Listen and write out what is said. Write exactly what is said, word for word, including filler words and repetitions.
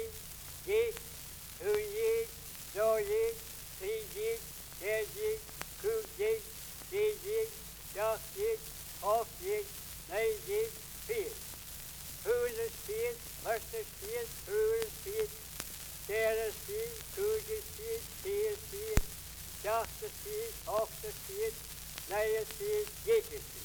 gik, hun gik, så gik, tre gik, fire gik, syv gik, ti gik, seks gik, otte gik, ni gik, firs. Høyre spill, første spill, høyre spill, fjerde spill, tredje spill, fjerde spill, sjette spill, åtte spill, nye spill, gikk spill.